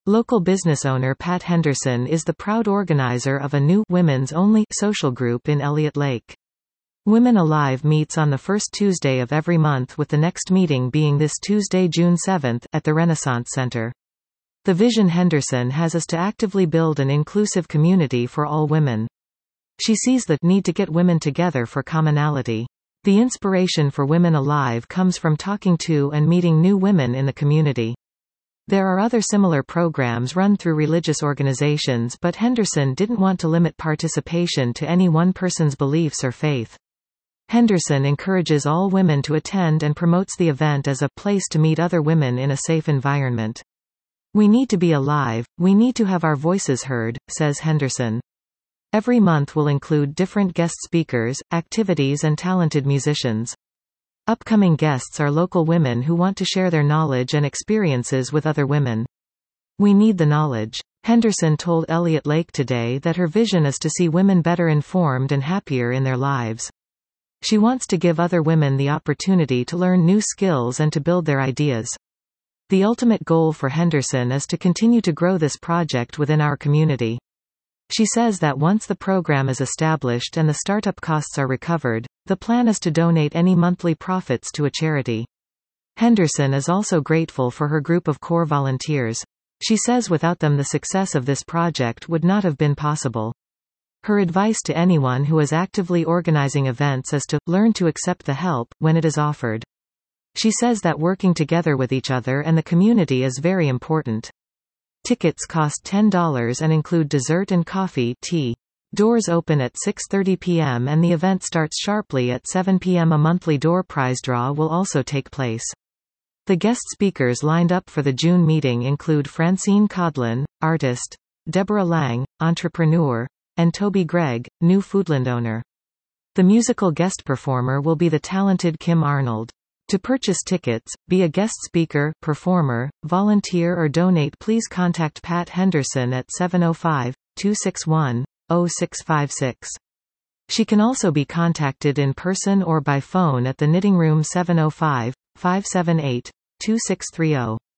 Local business owner Pat Henderson is the proud organizer of a new women's-only social group in Elliott Lake. Women Alive meets on the first Tuesday of every month, with the next meeting being this Tuesday, June 7, at the Renaissance Center. The vision Henderson has is to actively build an inclusive community for all women. She sees the need to get women together for commonality. The inspiration for Women Alive comes from talking to and meeting new women in the community. There are other similar programs run through religious organizations, but Henderson didn't want to limit participation to any one person's beliefs or faith. Henderson encourages all women to attend and promotes the event as a place to meet other women in a safe environment. "We need to be alive, we need to have our voices heard," says Henderson. Every month will include different guest speakers, activities and talented musicians. Upcoming guests are local women who want to share their knowledge and experiences with other women. "We need the knowledge." Henderson told Elliott Lake Today that her vision is to see women better informed and happier in their lives. She wants to give other women the opportunity to learn new skills and to build their ideas. The ultimate goal for Henderson is to continue to grow this project within our community. She says that once the program is established and the startup costs are recovered, the plan is to donate any monthly profits to a charity. Henderson is also grateful for her group of core volunteers. She says without them the success of this project would not have been possible. Her advice to anyone who is actively organizing events is to learn to accept the help when it is offered. She says that working together with each other and the community is very important. Tickets cost $10 and include dessert and coffee, tea. Doors open at 6:30 p.m. and the event starts sharply at 7 p.m. A monthly door prize draw will also take place. The guest speakers lined up for the June meeting include Francine Codlin, artist, Deborah Lang, entrepreneur, and Toby Gregg, new Foodland owner. The musical guest performer will be the talented Kim Arnold. To purchase tickets, be a guest speaker, performer, volunteer or donate, please contact Pat Henderson at 705-261-0656. She can also be contacted in person or by phone at the Knitting Room 705-578-2630.